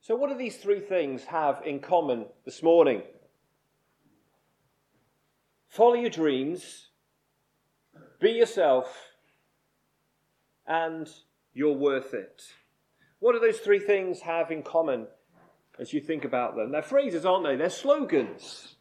So what do these three things have in common this morning? Follow your dreams, be yourself, and you're worth it. What do those three things have in common as you think about them? They're phrases, aren't they? They're slogans.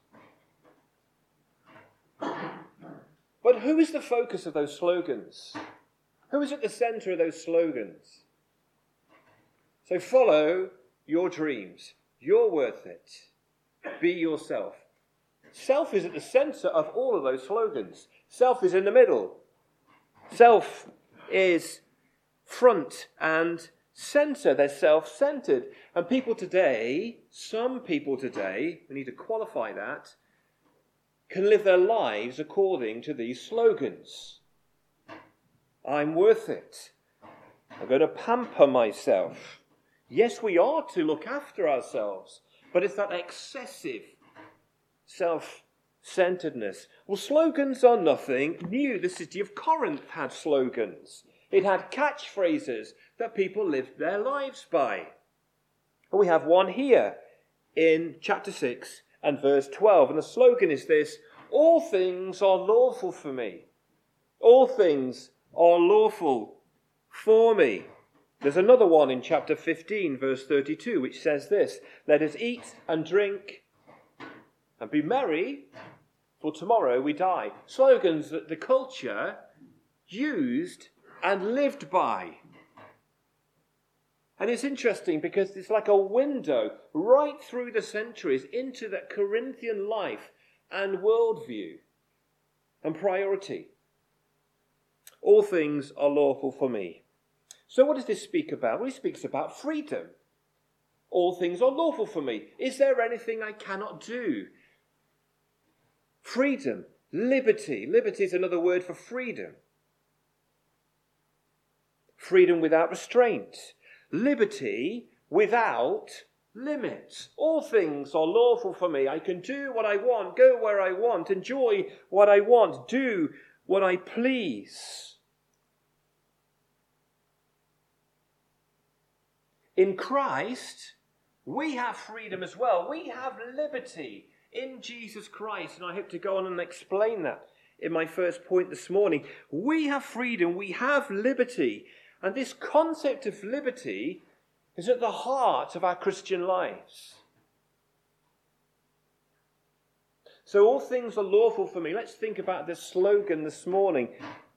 But who is the focus of those slogans? Who is at the centre of those slogans? So follow your dreams. You're worth it. Be yourself. Self is at the centre of all of those slogans. Self is in the middle. Self is front and centre. They're self-centred. And people today, some people today, we need to qualify that, can live their lives according to these slogans. I'm worth it. I'm going to pamper myself. Yes, we are to look after ourselves, but it's that excessive self-centeredness. Well, slogans are nothing new. The city of Corinth had slogans. It had catchphrases that people lived their lives by. And we have one here in chapter 6 and verse 12. And the slogan is this: all things are lawful for me. All things are lawful for me. There's another one in chapter 15, verse 32, which says this: let us eat and drink and be merry, for tomorrow we die. Slogans that the culture used and lived by. And it's interesting because it's like a window right through the centuries into that Corinthian life and worldview and priority. All things are lawful for me. So what does this speak about? Well, it speaks about freedom. All things are lawful for me. Is there anything I cannot do? Freedom, liberty. Liberty is another word for freedom. Freedom without restraint. Liberty without limits. All things are lawful for me. I can do what I want, go where I want, enjoy what I want, do what I please. In Christ, we have freedom as well. We have liberty in Jesus Christ. And I hope to go on and explain that in my first point this morning. We have freedom. We have liberty. And this concept of liberty is at the heart of our Christian lives. So all things are lawful for me. Let's think about this slogan this morning.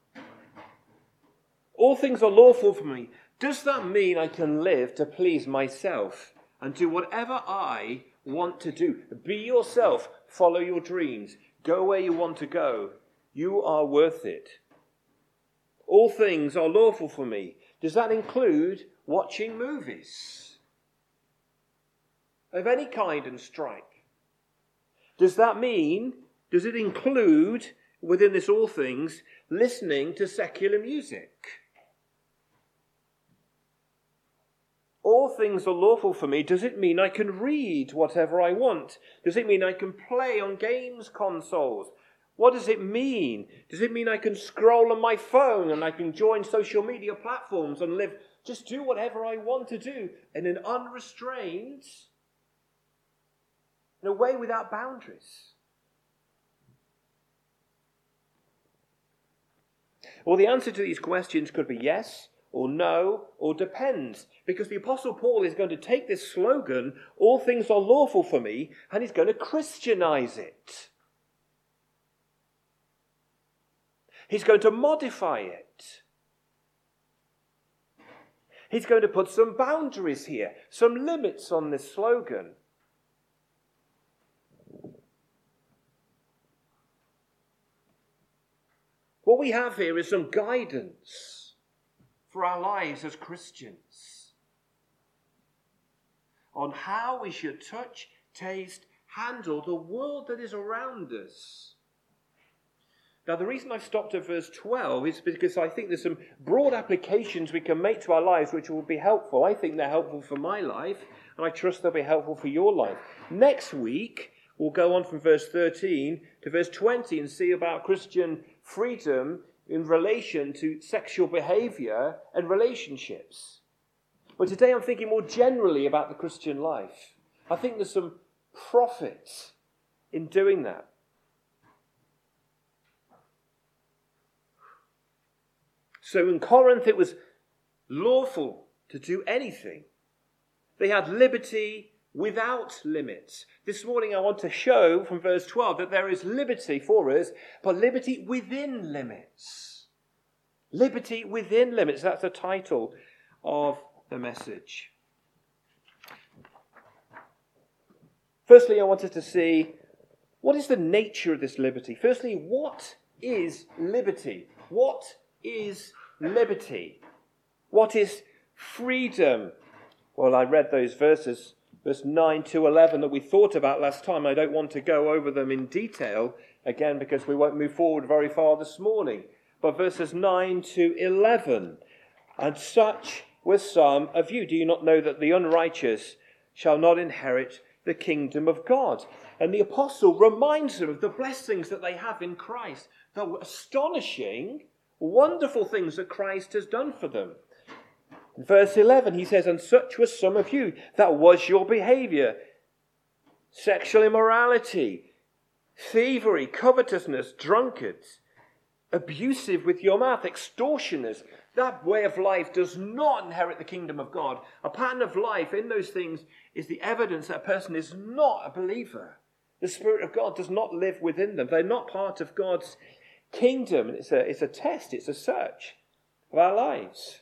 All things are lawful for me. Does that mean I can live to please myself and do whatever I want to do? Be yourself. Follow your dreams. Go where you want to go. You are worth it. All things are lawful for me. Does that include watching movies of any kind and strike? Does it include, within this all things, listening to secular music? All things are lawful for me. Does it mean I can read whatever I want? Does it mean I can play on games consoles? What does it mean? Does it mean I can scroll on my phone and I can join social media platforms and just do whatever I want to do in an unrestrained, in a way without boundaries? Well, the answer to these questions could be yes, or no, or depends. Because the Apostle Paul is going to take this slogan, all things are lawful for me, and he's going to Christianize it. He's going to modify it. He's going to put some boundaries here, some limits on this slogan. What we have here is some guidance for our lives as Christians on how we should touch, taste, handle the world that is around us. Now, the reason I've stopped at verse 12 is because I think there's some broad applications we can make to our lives which will be helpful. I think they're helpful for my life, and I trust they'll be helpful for your life. Next week, we'll go on from verse 13 to verse 20 and see about Christian freedom in relation to sexual behavior and relationships. But today I'm thinking more generally about the Christian life. I think there's some profit in doing that. So in Corinth it was lawful to do anything. They had liberty without limits. This morning I want to show from verse 12 that there is liberty for us, but liberty within limits. Liberty within limits. That's the title of the message. Firstly, I wanted to see what is the nature of this liberty. Firstly, what is liberty? What is liberty? What is freedom? Well, I read those verses, verse 9 to 11, that we thought about last time. I don't want to go over them in detail again because we won't move forward very far this morning. But verses 9 to 11, and such were some of you. Do you not know that the unrighteous shall not inherit the kingdom of God? And the apostle reminds them of the blessings that they have in Christ, the astonishing, wonderful things that Christ has done for them. In verse 11 he says, and such were some of you. That was your behavior. Sexual immorality, thievery, covetousness, drunkards, abusive with your mouth, extortioners. That way of life does not inherit the kingdom of God. A pattern of life in those things is the evidence that a person is not a believer. The Spirit of God does not live within them. They're not part of God's kingdom. It's a test, it's a search of our lives.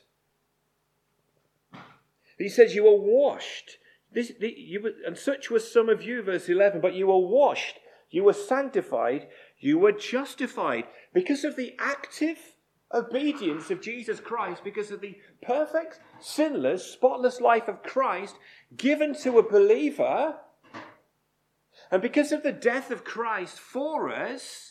He says you are washed. And such were some of you, verse 11, but you were washed, you were sanctified, you were justified because of the active obedience of Jesus Christ, because of the perfect, sinless, spotless life of Christ given to a believer, and because of the death of Christ for us,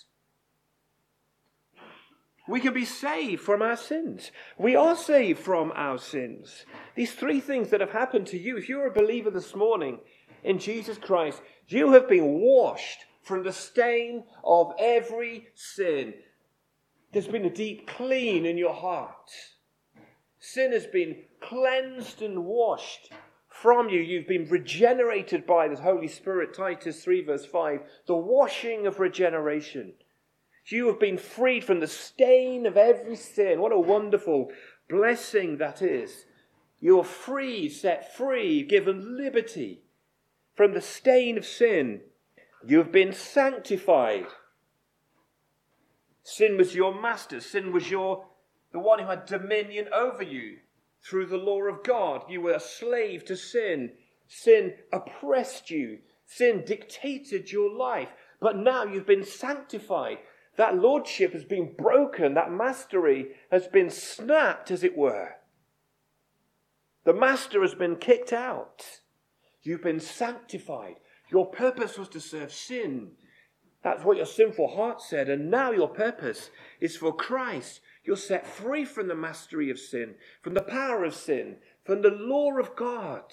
we can be saved from our sins. We are saved from our sins. These three things that have happened to you, if you're a believer this morning in Jesus Christ, you have been washed from the stain of every sin. There's been a deep clean in your heart. Sin has been cleansed and washed from you. You've been regenerated by the Holy Spirit. Titus 3 verse 5. The washing of regeneration. You have been freed from the stain of every sin. What a wonderful blessing that is. You are free, set free, given liberty from the stain of sin. You have been sanctified. Sin was your master. Sin was the one who had dominion over you through the law of God. You were a slave to sin. Sin oppressed you. Sin dictated your life. But now you've been sanctified. That lordship has been broken. That mastery has been snapped, as it were. The master has been kicked out. You've been sanctified. Your purpose was to serve sin. That's what your sinful heart said. And now your purpose is for Christ. You're set free from the mastery of sin, from the power of sin, from the law of God.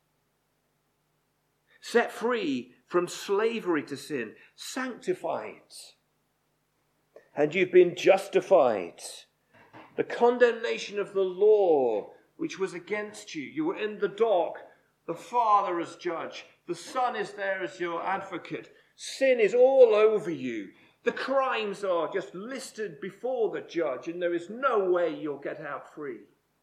Set free from slavery to sin. Sanctified. And you've been justified. The condemnation of the law, which was against you. You were in the dock. The Father as judge. The Son is there as your advocate. Sin is all over you. The crimes are just listed before the judge, and there is no way you'll get out free.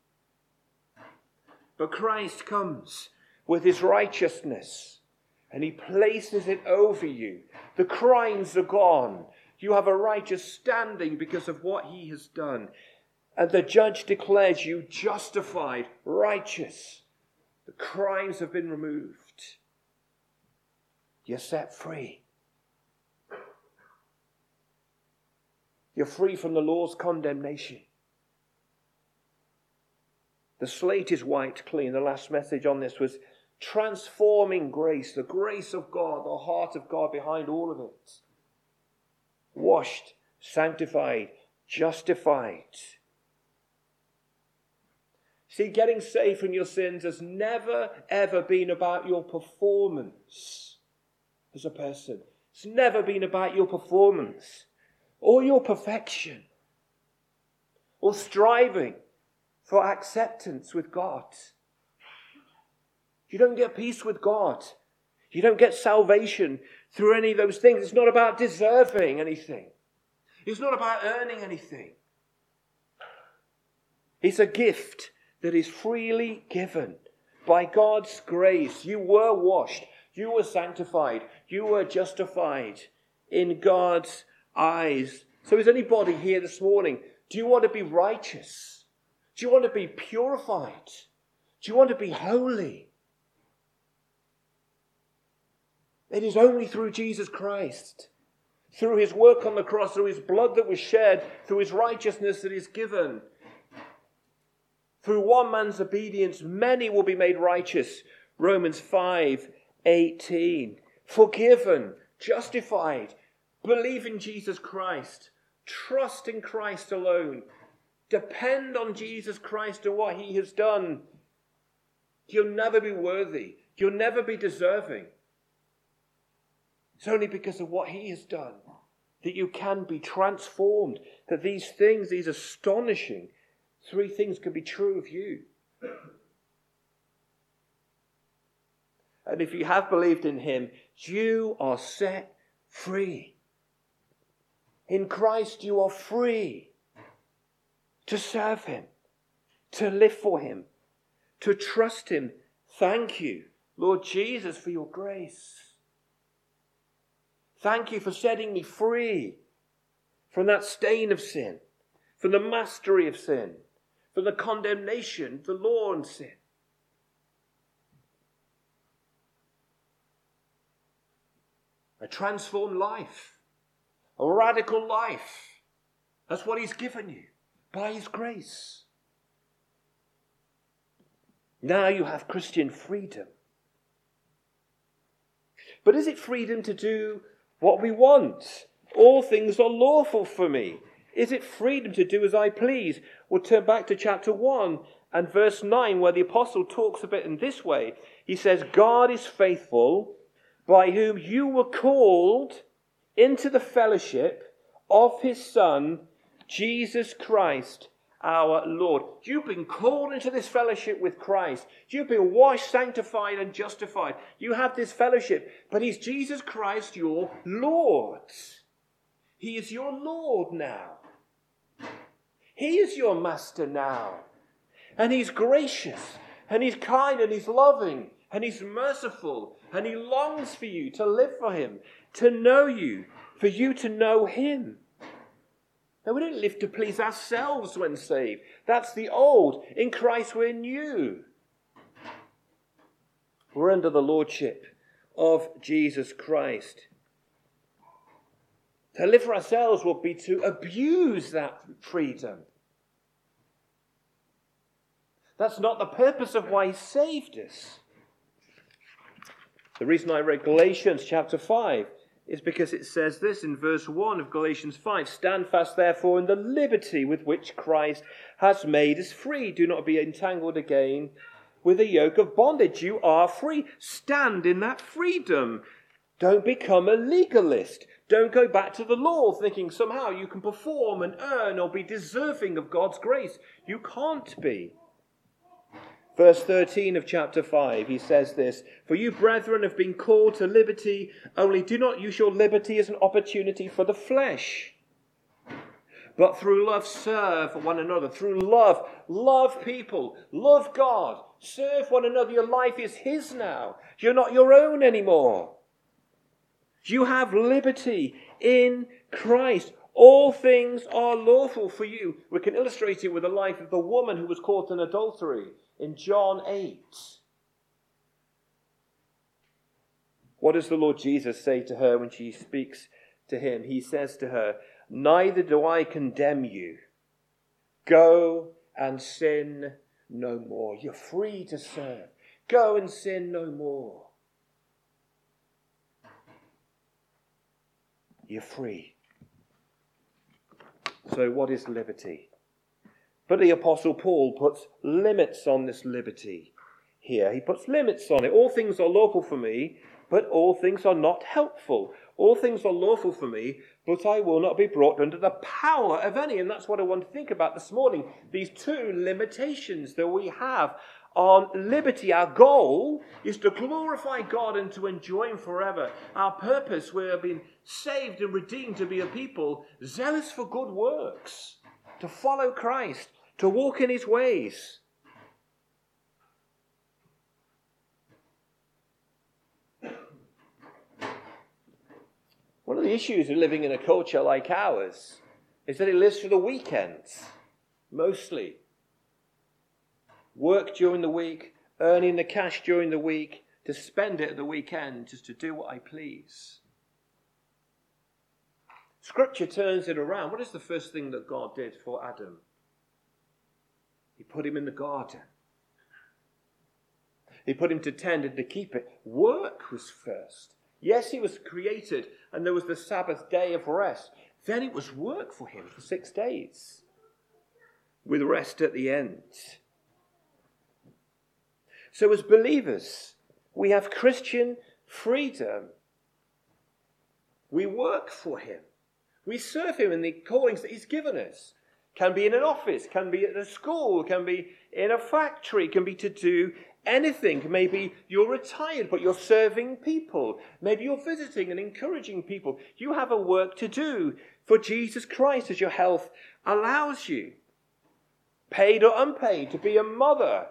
But Christ comes with his righteousness, and he places it over you. The crimes are gone. You have a righteous standing because of what he has done. And the judge declares you justified, righteous. The crimes have been removed. You're set free. You're free from the law's condemnation. The slate is wiped clean. The last message on this was transforming grace, the grace of God, the heart of God behind all of it. Washed, sanctified, justified. See, getting saved from your sins has never, ever been about your performance as a person. It's never been about your performance or your perfection or striving for acceptance with God. You don't get peace with God. You don't get salvation through any of those things. It's not about deserving anything. It's not about earning anything. It's a gift that is freely given by God's grace. You were washed. You were sanctified. You were justified in God's eyes. So is anybody here this morning, do you want to be righteous? Do you want to be purified? Do you want to be holy? It is only through Jesus Christ, through his work on the cross, through his blood that was shed, through his righteousness that is given. Through one man's obedience, many will be made righteous. Romans 5:18. Forgiven, justified, believe in Jesus Christ, trust in Christ alone, depend on Jesus Christ and what he has done. You'll never be worthy. You'll never be deserving. It's only because of what he has done that you can be transformed, that these things, these astonishing three things can be true of you. And if you have believed in him, you are set free. In Christ you are free to serve him, to live for him, to trust him. Thank you, Lord Jesus, for your grace. Thank you for setting me free from that stain of sin, from the mastery of sin, from the condemnation, the law and sin. A transformed life, a radical life. That's what he's given you by his grace. Now you have Christian freedom. But is it freedom to do what we want? All things are lawful for me. Is it freedom to do as I please? We'll turn back to chapter 1 and verse 9, where the apostle talks a bit in this way. He says, God is faithful, by whom you were called into the fellowship of his Son, Jesus Christ, our Lord. You've been called into this fellowship with Christ. You've been washed, sanctified, and justified. You have this fellowship, but is Jesus Christ your Lord? He is your Lord now. He is your master now. And he's gracious, and he's kind, and he's loving, and he's merciful, and he longs for you to live for him, to know you, for you to know him. Now, we don't live to please ourselves when saved. That's the old. In Christ we're new. We're under the lordship of Jesus Christ. To live for ourselves would be to abuse that freedom. That's not the purpose of why he saved us. The reason I read Galatians chapter 5 is because it says this in verse 1 of Galatians 5. Stand fast, therefore, in the liberty with which Christ has made us free. Do not be entangled again with a yoke of bondage. You are free. Stand in that freedom. Don't become a legalist. Don't go back to the law thinking somehow you can perform and earn or be deserving of God's grace. You can't be. Verse 13 of chapter 5, he says this, for you, brethren, have been called to liberty, only do not use your liberty as an opportunity for the flesh, but through love serve one another. Through love people, love God, serve one another. Your life is his now. You're not your own anymore. You have liberty in Christ. All things are lawful for you. We can illustrate it with the life of the woman who was caught in adultery in John 8. What does the Lord Jesus say to her when she speaks to him? He says to her, neither do I condemn you. Go and sin no more. You're free to serve. Go and sin no more. You're free. So what is liberty? But the Apostle Paul puts limits on this liberty here. He puts limits on it. All things are lawful for me, but all things are not helpful. All things are lawful for me, but I will not be brought under the power of any. And that's what I want to think about this morning. These two limitations that we have on liberty. Our goal is to glorify God and to enjoy Him forever. Our purpose, we have been saved and redeemed to be a people zealous for good works, to follow Christ, to walk in His ways. One of the issues of living in a culture like ours is that it lives for the weekends, mostly. Work during the week, earning the cash during the week, to spend it at the weekend, just to do what I please. Scripture turns it around. What is the first thing that God did for Adam? He put him in the garden. He put him to tend and to keep it. Work was first. Yes, he was created, and there was the Sabbath day of rest. Then it was work for him for 6 days, with rest at the end. So as believers, we have Christian freedom. We work for Him. We serve Him in the callings that He's given us. Can be in an office, can be at a school, can be in a factory, can be to do anything. Maybe you're retired, but you're serving people. Maybe you're visiting and encouraging people. You have a work to do for Jesus Christ as your health allows you. Paid or unpaid, to be a mother.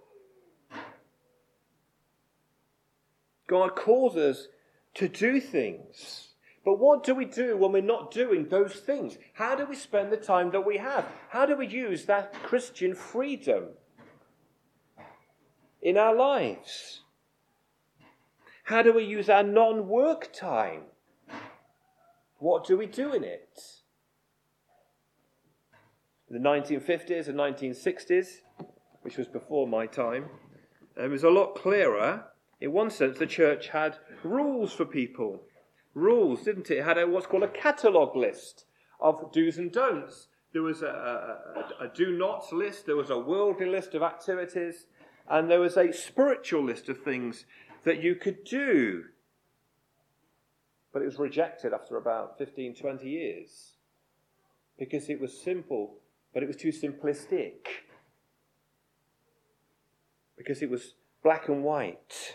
God calls us to do things. But what do we do when we're not doing those things? How do we spend the time that we have? How do we use that Christian freedom in our lives? How do we use our non-work time? What do we do in it? In the 1950s and 1960s, which was before my time, it was a lot clearer. In one sense, the church had rules for people. Rules, didn't it? It had what's called a catalogue list of do's and don'ts. There was a do-nots list, there was a worldly list of activities, and there was a spiritual list of things that you could do. But it was rejected after about 15, 20 years. Because it was simple, but it was too simplistic. Because it was black and white.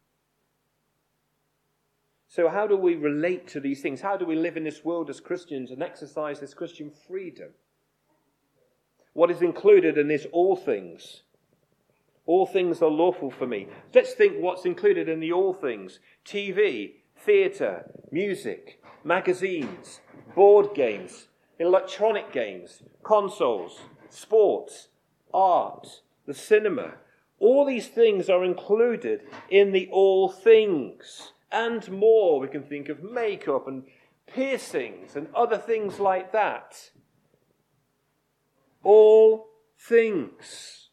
So how do we relate to these things? How do we live in this world as Christians and exercise this Christian freedom? What is included in this all things? All things are lawful for me. Let's think what's included in the all things. TV, theatre, music, magazines, board games, electronic games, consoles, sports, art, the cinema. All these things are included in the all things. And more. We can think of makeup and piercings and other things like that. All things.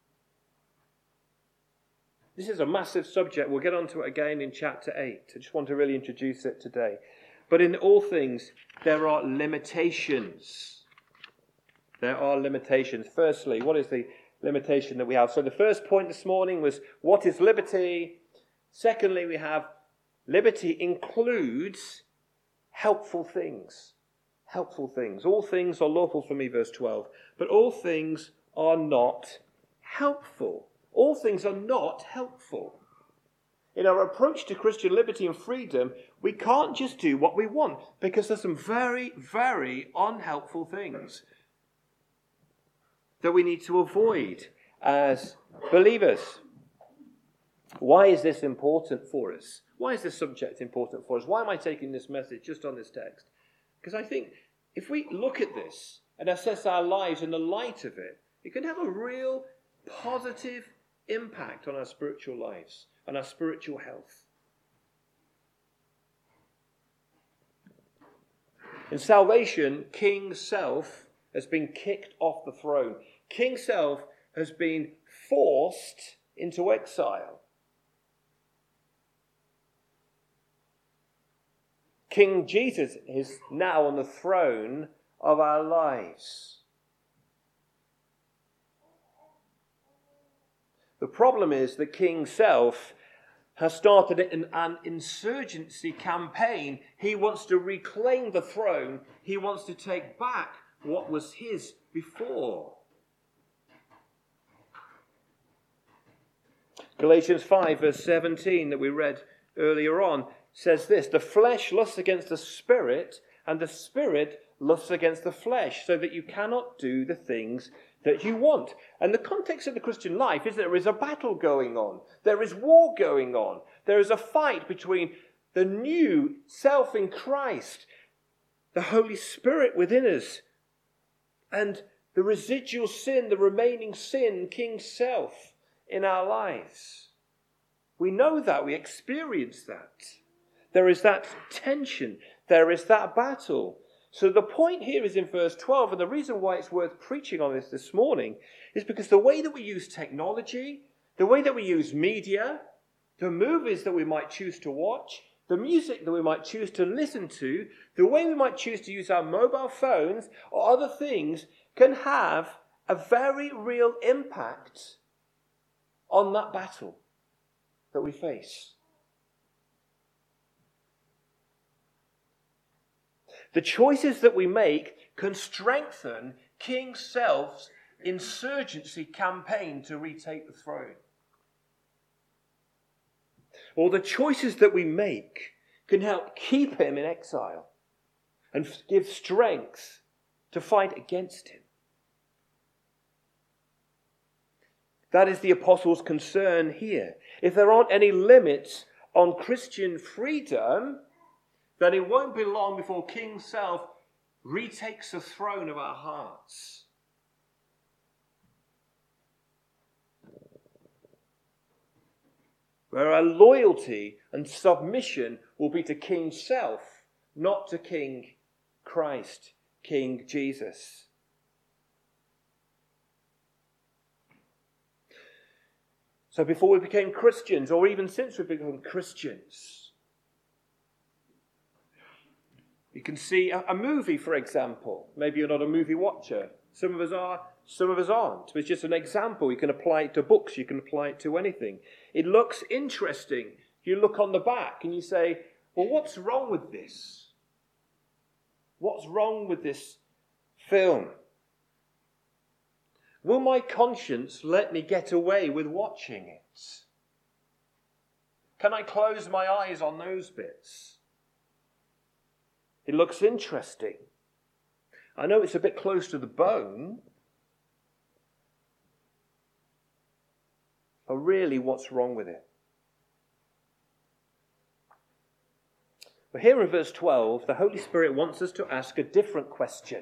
This is a massive subject. We'll get onto it again in chapter 8. I just want to really introduce it today. But in all things, there are limitations. There are limitations. Firstly, what is the limitation that we have? So the first point this morning was, what is liberty? Secondly, we have liberty includes helpful things. Helpful things. All things are lawful for me, verse 12. But all things are not helpful. All things are not helpful. In our approach to Christian liberty and freedom, we can't just do what we want, because there's some very, very unhelpful things that we need to avoid as believers. Why is this important for us? Why is this subject important for us? Why am I taking this message just on this text? Because I think if we look at this and assess our lives in the light of it, it can have a real positive impact on our spiritual lives and our spiritual health. In salvation, King Self has been kicked off the throne. King Self has been forced into exile. King Jesus is now on the throne of our lives. The problem is that King Self has started an insurgency campaign. He wants to reclaim the throne. He wants to take back what was his before. Galatians 5 verse 17 that we read earlier on says this: the flesh lusts against the spirit, and the spirit lusts against the flesh, so that you cannot do the things that you want. And the context of the Christian life is that there is a battle going on. There is war going on. There is a fight between the new self in Christ, the Holy Spirit within us, and the residual sin, the remaining sin, King Self in our lives. We know that. We experience that. There is that tension. There is that battle. So the point here is in verse 12, and the reason why it's worth preaching on this morning is because the way that we use technology, the way that we use media, the movies that we might choose to watch, the music that we might choose to listen to, the way we might choose to use our mobile phones or other things can have a very real impact on that battle that we face. The choices that we make can strengthen King Self's insurgency campaign to retake the throne. Or the choices that we make can help keep him in exile and give strength to fight against him. That is the apostles' concern here. If there aren't any limits on Christian freedom, then it won't be long before King Self retakes the throne of our hearts. Where our loyalty and submission will be to King Self, not to King Christ, King Jesus. So before we became Christians, or even since we became Christians, you can see a movie, for example. Maybe you're not a movie watcher. Some of us are, some of us aren't. It's just an example. You can apply it to books. You can apply it to anything. It looks interesting. You look on the back and you say, well, what's wrong with this? What's wrong with this film? Will my conscience let me get away with watching it? Can I close my eyes on those bits? It looks interesting. I know it's a bit close to the bone. But really, what's wrong with it? But here in verse 12, the Holy Spirit wants us to ask a different question.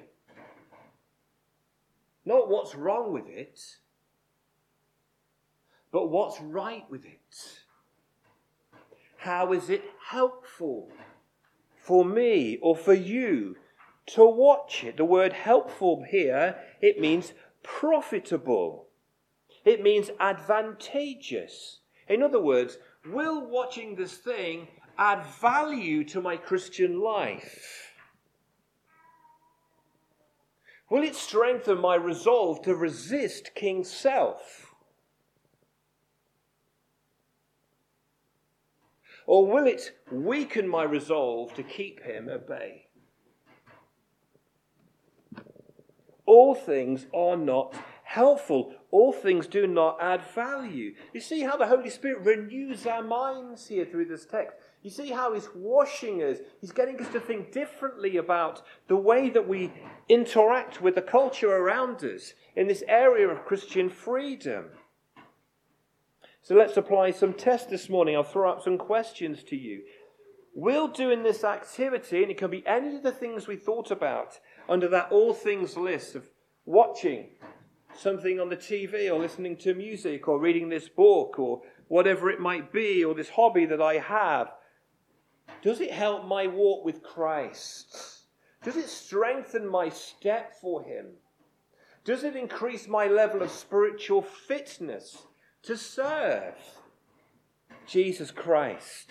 Not what's wrong with it, but what's right with it. How is it helpful for me or for you to watch it? The word helpful here, it means profitable. It means advantageous. In other words, will watching this thing add value to my Christian life? Will it strengthen my resolve to resist King Self? Or will it weaken my resolve to keep him at bay? All things are not helpful. All things do not add value. You see how the Holy Spirit renews our minds here through this text. You see how he's washing us. He's getting us to think differently about the way that we interact with the culture around us in this area of Christian freedom. So let's apply some tests this morning. I'll throw up some questions to you. Will doing this activity, and it can be any of the things we thought about under that all things list of watching something on the TV or listening to music or reading this book or whatever it might be, or this hobby that I have, does it help my walk with Christ? Does it strengthen my step for him? Does it increase my level of spiritual fitness to serve Jesus Christ?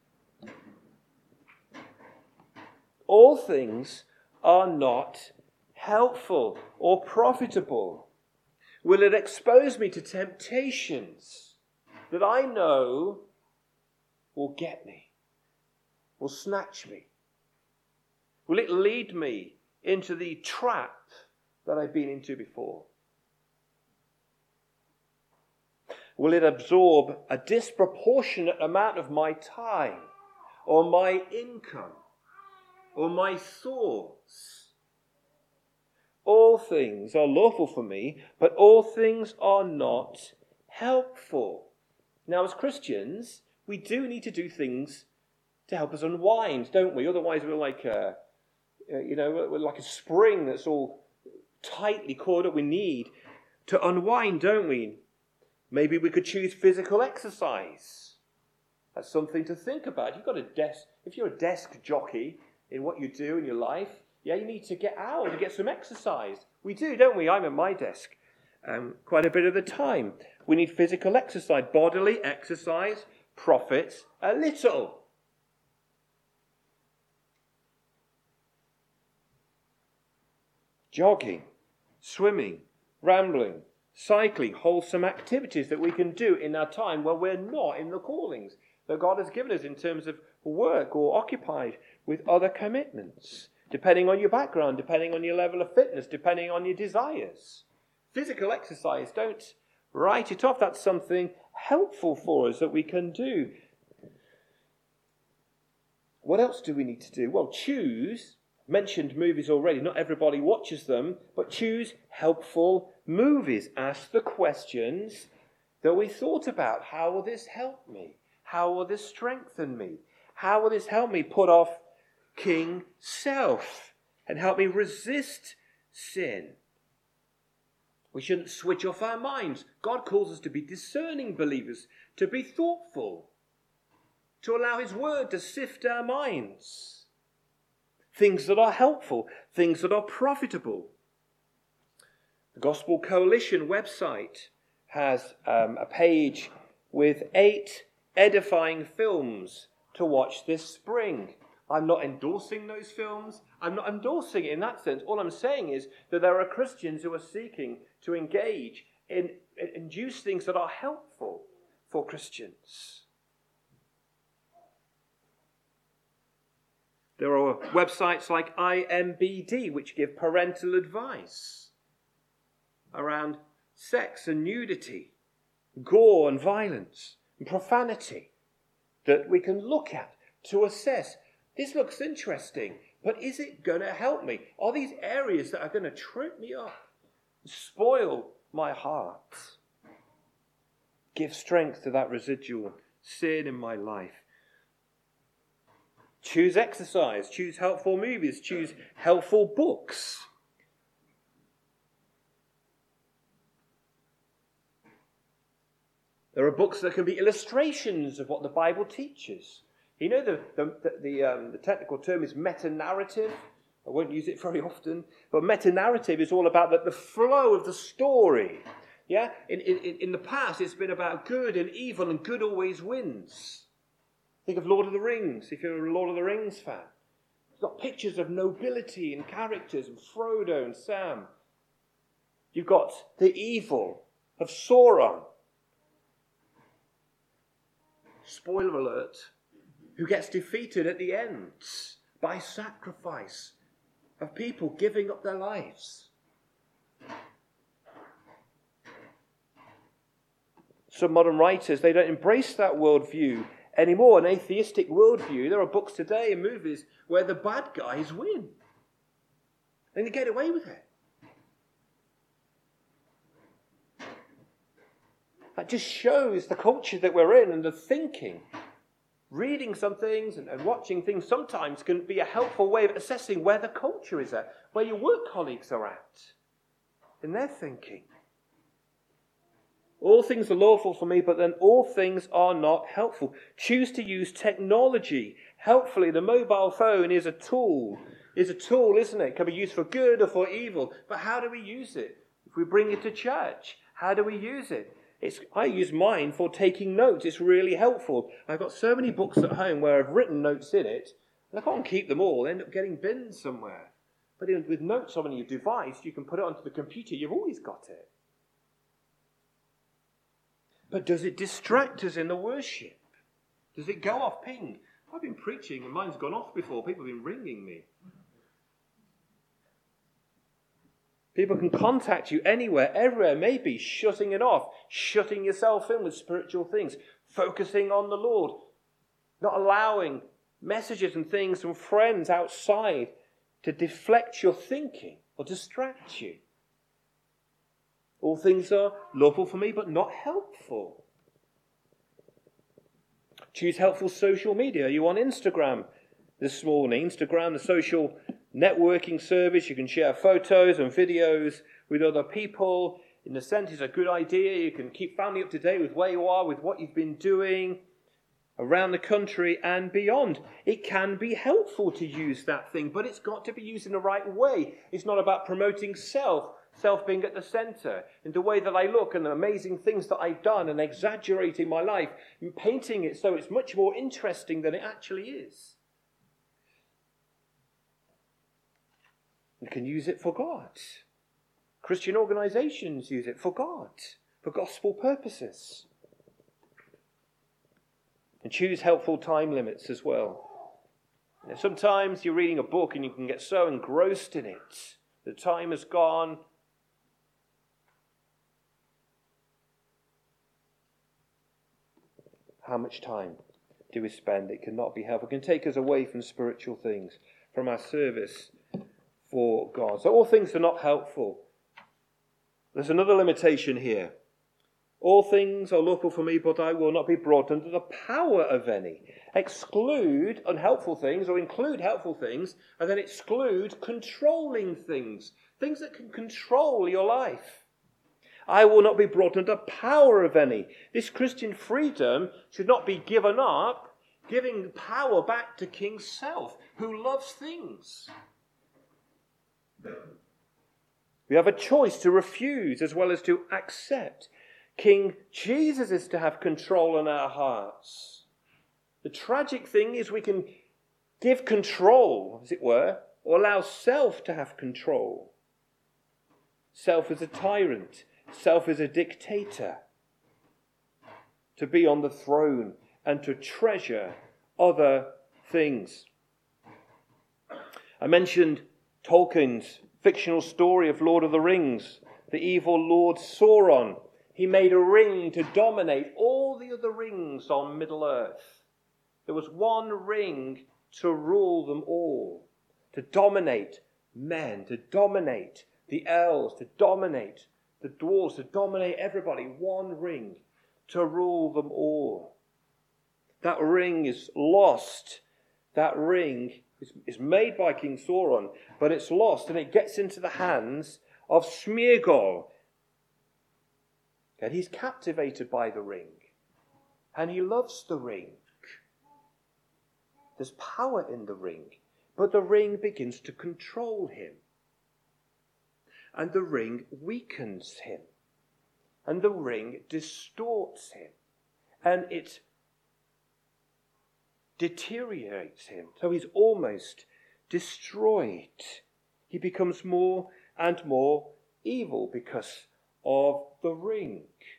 All things are not helpful or profitable. Will it expose me to temptations that I know will get me, will snatch me? Will it lead me into the trap that I've been into before? will it absorb a disproportionate amount of my time or my income or my thoughts? All things are lawful for me, but all things are not helpful. Now, as Christians, we do need to do things to help us unwind, don't we? Otherwise, we're like we're like a spring that's all tightly caught up. We need to unwind, don't we? Maybe we could choose physical exercise. That's something to think about. If you're a desk jockey in what you do in your life, you need to get out and get some exercise. We do, don't we? I'm at my desk quite a bit of the time. We need physical exercise. Bodily exercise profits a little. Jogging, swimming, rambling, cycling, wholesome activities that we can do in our time when we're not in the callings that God has given us in terms of work or occupied with other commitments, depending on your background, depending on your level of fitness, depending on your desires. Physical exercise, don't write it off. That's something helpful for us that we can do. What else do we need to do? Well, choose, mentioned movies already, not everybody watches them, but choose helpful movies. Ask the questions that we thought about. How will this help me? How will this strengthen me? How will this help me put off King Self and help me resist sin? We shouldn't switch off our minds. God calls us to be discerning believers, to be thoughtful, to allow his word to sift our minds. Things that are helpful, things that are profitable. The Gospel Coalition website has a page with 8 edifying films to watch this spring. I'm not endorsing those films. I'm not endorsing it in that sense. All I'm saying is that there are Christians who are seeking to engage in use things that are helpful for Christians. There are websites like IMBD which give parental advice around sex and nudity, gore and violence, and profanity that we can look at to assess. This looks interesting, but is it going to help me? Are these areas that are going to trip me up, spoil my heart, give strength to that residual sin in my life? Choose exercise, choose helpful movies, choose helpful books. There are books that can be illustrations of what the Bible teaches. You know, the technical term is meta-narrative. I won't use it very often, but meta-narrative is all about the flow of the story. Yeah, in the past, it's been about good and evil, and good always wins. Think of Lord of the Rings, if you're a Lord of the Rings fan. It's got pictures of nobility and characters, and Frodo and Sam. You've got the evil of Sauron. Spoiler alert, who gets defeated at the end by sacrifice of people giving up their lives. Some modern writers, they don't embrace that worldview anymore, an atheistic worldview. There are books today and movies where the bad guys win. And they get away with it. That just shows the culture that we're in and the thinking. Reading some things and watching things sometimes can be a helpful way of assessing where the culture is at, where your work colleagues are at in their thinking. All things are lawful for me, but then all things are not helpful. Choose to use technology helpfully. The mobile phone is a tool, isn't it? It can be used for good or for evil. But how do we use it? If we bring it to church, how do we use it? I use mine for taking notes. It's really helpful. I've got so many books at home where I've written notes in it, and I can't keep them all. They end up getting binned somewhere. But with notes on your device, you can put it onto the computer. You've always got it. But does it distract us in the worship? Does it go off ping? I've been preaching and mine's gone off before. People have been ringing me. People can contact you anywhere, everywhere, maybe shutting it off, shutting yourself in with spiritual things, focusing on the Lord, not allowing messages and things from friends outside to deflect your thinking or distract you. All things are lawful for me, but not helpful. Choose helpful social media. Are you on Instagram this morning? Instagram, the social networking service. You can share photos and videos with other people. In a sense, it's a good idea. You can keep family up to date with where you are, with what you've been doing around the country and beyond. It can be helpful to use that thing, but it's got to be used in the right way. It's not about promoting self being at the center, in the way that I look and the amazing things that I've done and exaggerating my life and painting it so it's much more interesting than it actually is. You can use it for God. Christian organizations use it for God, for gospel purposes. And choose helpful time limits as well. Sometimes you're reading a book and you can get so engrossed in it, the time has gone. How much time do we spend? It cannot be helpful. It can take us away from spiritual things, from our service for God. So all things are not helpful. There's another limitation here. All things are lawful for me, but I will not be brought under the power of any. Exclude unhelpful things or include helpful things, and then exclude controlling things. Things that can control your life. I will not be brought under power of any. This Christian freedom should not be given up, giving power back to King Self, who loves things. We have a choice to refuse as well as to accept. King Jesus is to have control in our hearts. The tragic thing is we can give control, as it were, or allow self to have control. Self is a tyrant. Self is a dictator. To be on the throne and to treasure other things. I mentioned Tolkien's fictional story of Lord of the Rings. The evil Lord Sauron. He made a ring to dominate all the other rings on Middle-earth. There was one ring to rule them all. To dominate men, to dominate the elves, to dominate the dwarves, to dominate everybody. One ring to rule them all. That ring is lost. That ring is made by King Sauron, but it's lost and it gets into the hands of Smeagol. And he's captivated by the ring. And he loves the ring. There's power in the ring, but the ring begins to control him. And the ring weakens him. And the ring distorts him. And it deteriorates him. So he's almost destroyed. He becomes more and more evil because of the ring.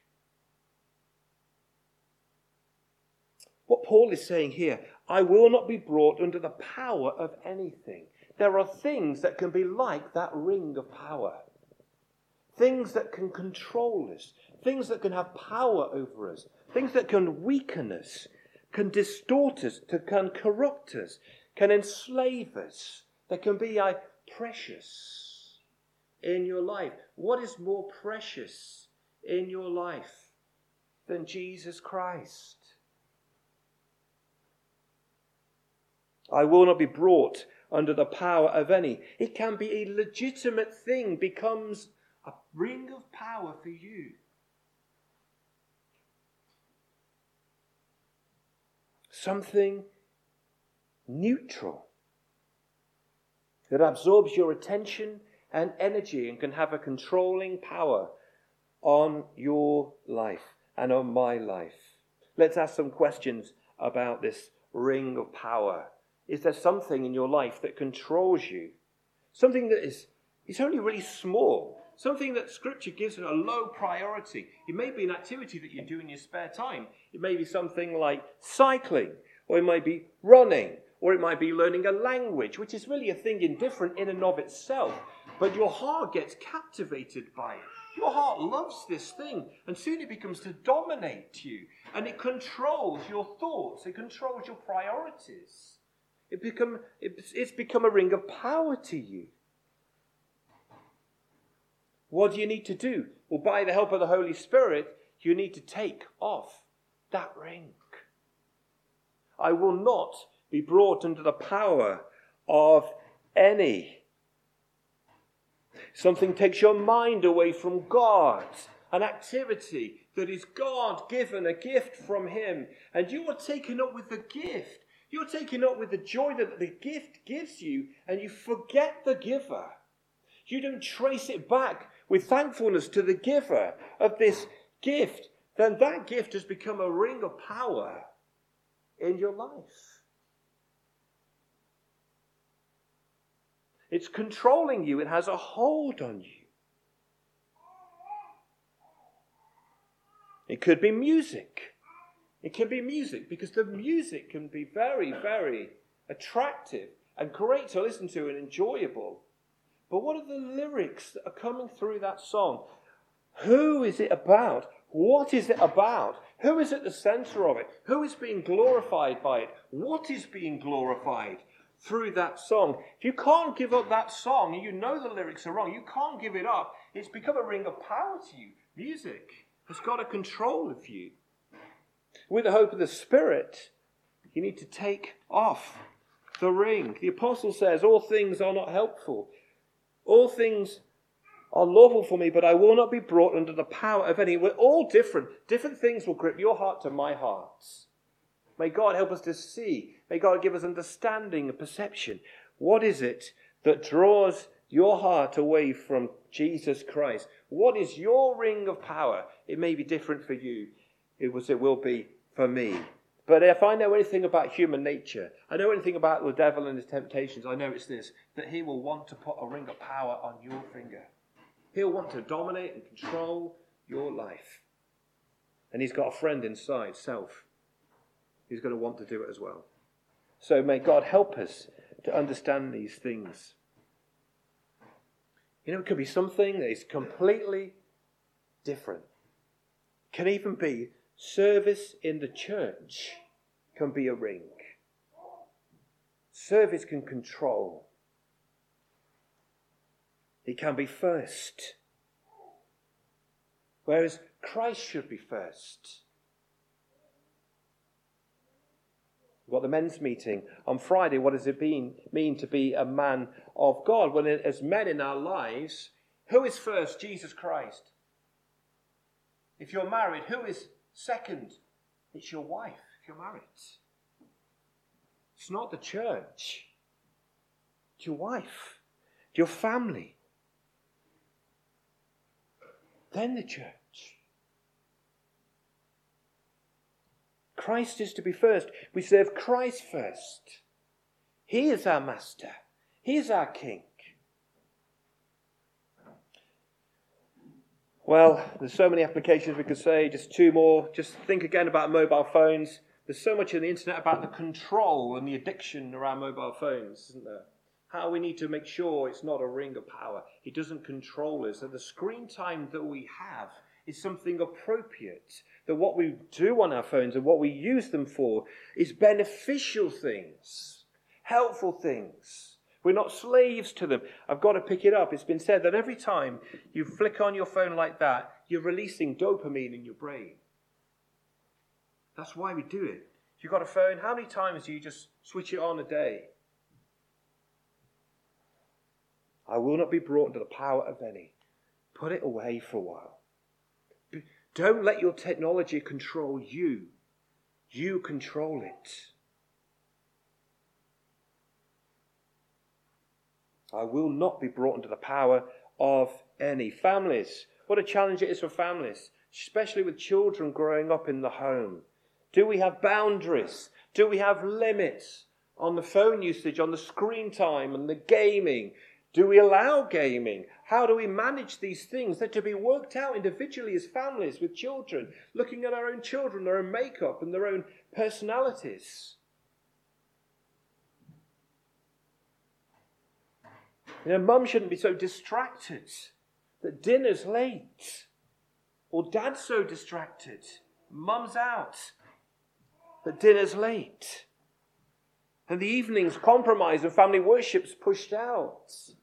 What Paul is saying here, I will not be brought under the power of anything. There are things that can be like that ring of power. Things that can control us. Things that can have power over us. Things that can weaken us. Can distort us. Can corrupt us. Can enslave us. That can be precious in your life. What is more precious in your life than Jesus Christ? I will not be brought under the power of any. It can be a legitimate thing, becomes a ring of power for you. Something neutral that absorbs your attention and energy and can have a controlling power on your life and on my life. Let's ask some questions about this ring of power. Is there something in your life that controls you? Something that is only really small. Something that Scripture gives it a low priority. It may be an activity that you do in your spare time. It may be something like cycling, or it might be running, or it might be learning a language, which is really a thing indifferent in and of itself. but your heart gets captivated by it. Your heart loves this thing, and soon it becomes to dominate you, and it controls your thoughts, it controls your priorities. It's become a ring of power to you. What do you need to do? Well, by the help of the Holy Spirit, you need to take off that ring. I will not be brought under the power of any. Something takes your mind away from God, an activity that is God-given, a gift from him, and you are taken up with the gift. You're taken up with the joy that the gift gives you, and you forget the giver. You don't trace it back with thankfulness to the giver of this gift. Then that gift has become a ring of power in your life. It's controlling you. It has a hold on you. It could be music. It can be music because the music can be very, very attractive and great to listen to and enjoyable. But what are the lyrics that are coming through that song? Who is it about? What is it about? Who is at the center of it? Who is being glorified by it? What is being glorified through that song? If you can't give up that song, and you know the lyrics are wrong, you can't give it up. It's become a ring of power to you. Music has got a control of you. With the hope of the Spirit, you need to take off the ring. The apostle says, all things are not helpful. All things are lawful for me, but I will not be brought under the power of any. We're all different. Different things will grip your heart to my heart. May God help us to see. May God give us understanding and perception. What is it that draws your heart away from Jesus Christ? What is your ring of power? It may be different for you. It will be for me. But if I know anything about human nature, I know anything about the devil and his temptations, I know it's this, that he will want to put a ring of power on your finger. He'll want to dominate and control your life. And he's got a friend inside, self. He's going to want to do it as well. So may God help us to understand these things. You know, it could be something that is completely different. It can even be service in the church can be a ring. Service can control. It can be first. Whereas Christ should be first. We've got the men's meeting on Friday. What does it mean to be a man of God? Well, as men in our lives, who is first? Jesus Christ. If you're married, who is second? It's your wife, if you're married. It's not the church. It's your wife, your family. Then the church. Christ is to be first. We serve Christ first. He is our master. He is our king. Well, there's so many applications we could say. Just two more. Just think again about mobile phones. There's so much in the internet about the control and the addiction around mobile phones, isn't there? How we need to make sure it's not a ring of power. It doesn't control us. That the screen time that we have is something appropriate. That what we do on our phones and what we use them for is beneficial things, helpful things. We're not slaves to them. I've got to pick it up. It's been said that every time you flick on your phone like that, you're releasing dopamine in your brain. That's why we do it. If you've got a phone, how many times do you just switch it on a day? I will not be brought under the power of any. Put it away for a while. Don't let your technology control you. You control it. I will not be brought under the power of any. Families. What a challenge it is for families, especially with children growing up in the home. Do we have boundaries? Do we have limits on the phone usage, on the screen time and the gaming? Do we allow gaming? How do we manage these things? They're to be worked out individually as families with children, looking at our own children, their own makeup and their own personalities. Mum shouldn't be so distracted that dinner's late. Or dad's so distracted, mum's out, that dinner's late. And the evening's compromised and family worship's pushed out.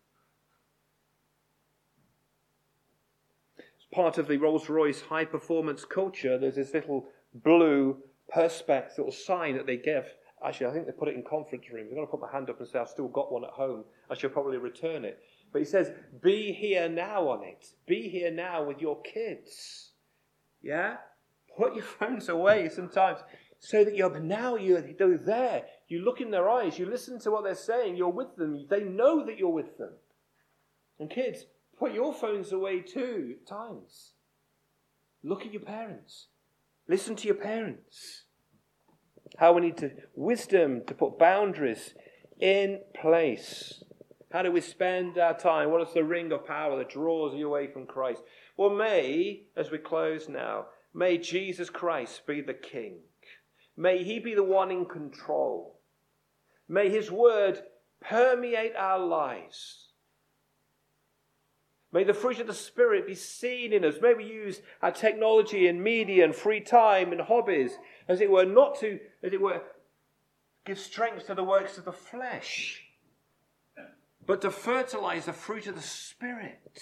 As part of the Rolls-Royce high-performance culture, there's this little blue perspex little sign that they give. Actually, I think they put it in conference rooms. I'm going to put my hand up and say I've still got one at home. I should probably return it. But he says, be here now on it. Be here now with your kids. Yeah? Put your phones away sometimes so that you're there. You look in their eyes. You listen to what they're saying. You're with them. They know that you're with them. And kids, put your phones away too at times. Look at your parents. Listen to your parents. How we need wisdom to put boundaries in place. How do we spend our time? What is the ring of power that draws you away from Christ? Well, may, as we close now, may Jesus Christ be the King. May he be the one in control. May his word permeate our lives. May the fruit of the Spirit be seen in us. May we use our technology and media and free time and hobbies, as it were, not to, as it were, give strength to the works of the flesh, but to fertilize the fruit of the Spirit.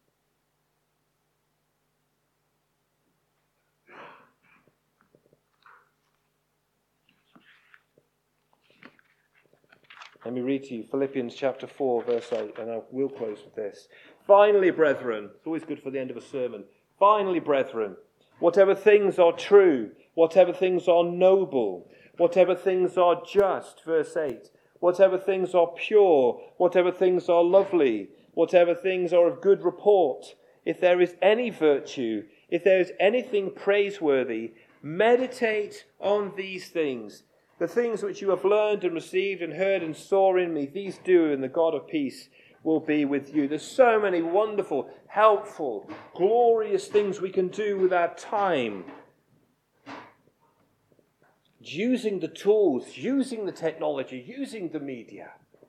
Let me read to you Philippians chapter 4, verse 8, and I will close with this. Finally, brethren, it's always good for the end of a sermon. Finally, brethren, whatever things are true, whatever things are noble, whatever things are just, verse 8, whatever things are pure, whatever things are lovely, whatever things are of good report, if there is any virtue, if there is anything praiseworthy, meditate on these things. The things which you have learned and received and heard and saw in me, these do, and the God of peace will be with you. There's so many wonderful, helpful, glorious things we can do with our time. Using the tools, using the technology, using the media.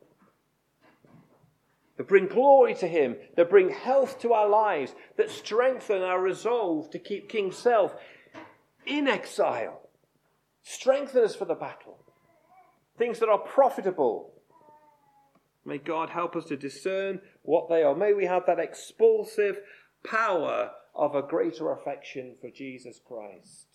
That bring glory to him, that bring health to our lives, that strengthen our resolve to keep King Self in exile. Strengthen us for the battle. Things that are profitable. May God help us to discern what they are. May we have that expulsive power of a greater affection for Jesus Christ.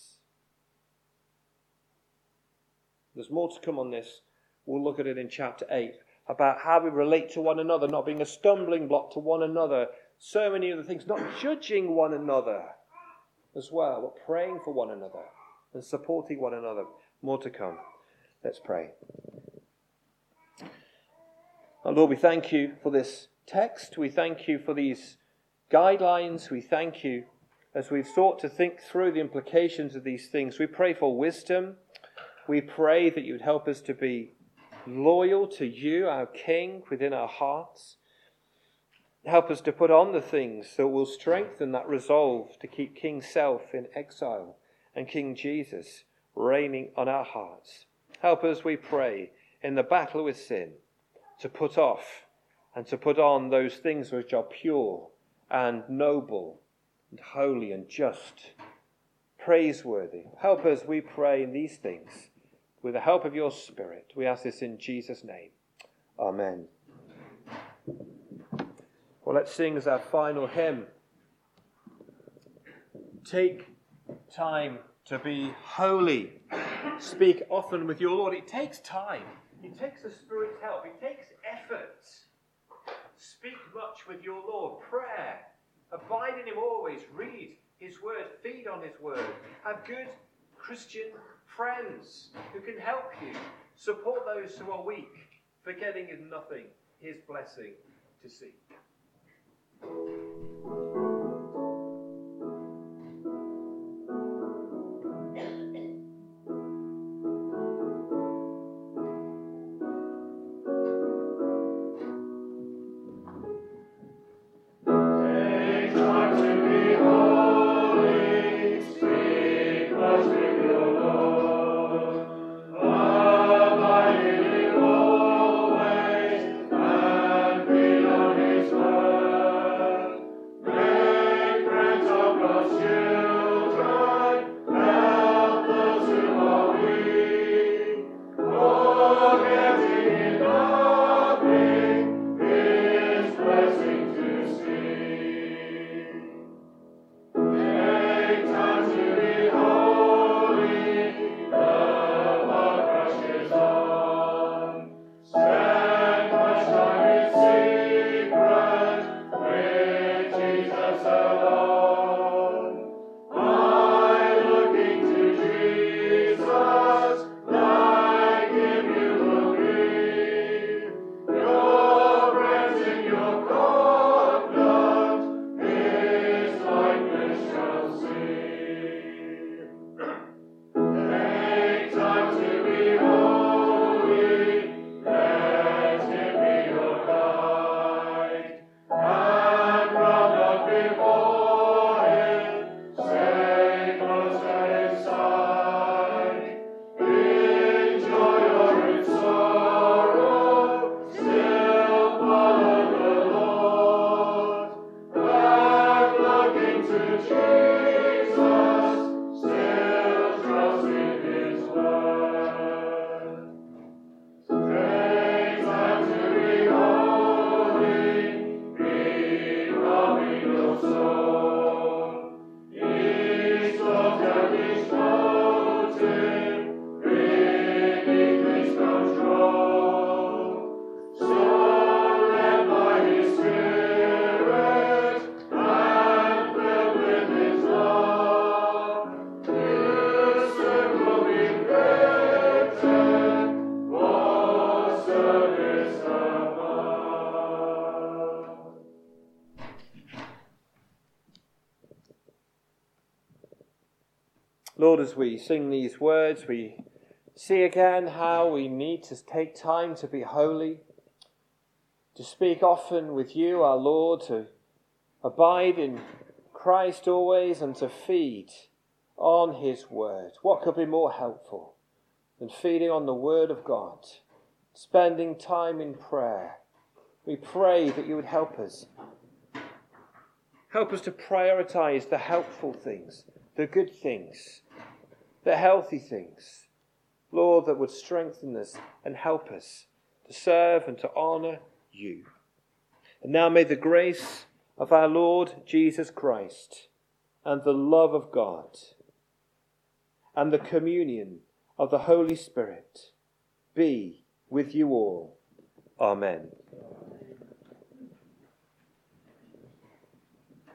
There's more to come on this. We'll look at it in chapter 8. About how we relate to one another, not being a stumbling block to one another. So many other things. Not judging one another as well, but praying for one another and supporting one another. More to come. Let's pray. And Lord, we thank you for this text. We thank you for these guidelines. We thank you as we've sought to think through the implications of these things. We pray for wisdom. We pray that you would help us to be loyal to you, our King, within our hearts. Help us to put on the things that will strengthen that resolve to keep King Self in exile and King Jesus reigning on our hearts. Help us, we pray, in the battle with sin, to put off and to put on those things which are pure and noble and holy and just, praiseworthy. Help us, we pray, in these things. With the help of your Spirit, we ask this in Jesus' name. Amen. Well, let's sing as our final hymn. Take time to be holy. Speak often with your Lord. It takes time. It takes the Spirit's help. It takes effort. Speak much with your Lord. Prayer. Abide in him always. Read his word. Feed on his word. Have good Christian friends who can help you. Support those who are weak. Forgetting in nothing his blessing to seek. Abide in him always, and feed on Lord, as we sing these words, we see again how we need to take time to be holy, to speak often with you, our Lord, to abide in Christ always, and to feed on his word. What could be more helpful than feeding on the word of God, spending time in prayer? We pray that you would help us. Help us to prioritize the helpful things, the good things, the healthy things, Lord, that would strengthen us and help us to serve and to honour you. And now may the grace of our Lord Jesus Christ and the love of God and the communion of the Holy Spirit be with you all. Amen.